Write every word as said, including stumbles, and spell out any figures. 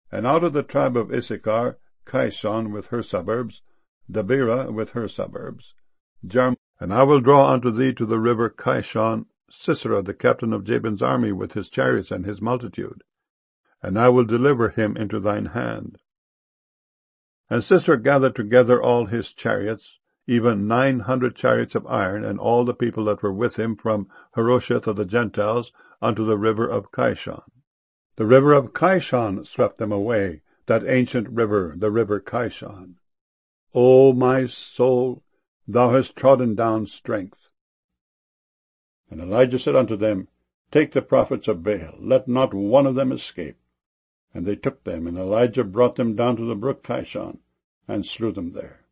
And out of the tribe of Issachar, Kishon with her suburbs, Dabirah with her suburbs, Jarm. And I will draw unto thee to the river Kishon Sisera, the captain of Jabin's army, with his chariots and his multitude, and I will deliver him into thine hand. And Sisera gathered together all his chariots, even nine hundred chariots of iron, and all the people that were with him from Harosheth of the Gentiles unto the river of Kishon. The river of Kishon swept them away, that ancient river, the river Kishon. O my soul, thou hast trodden down strength. And Elijah said unto them, Take the prophets of Baal, let not one of them escape. And they took them, and Elijah brought them down to the brook Kishon, and slew them there.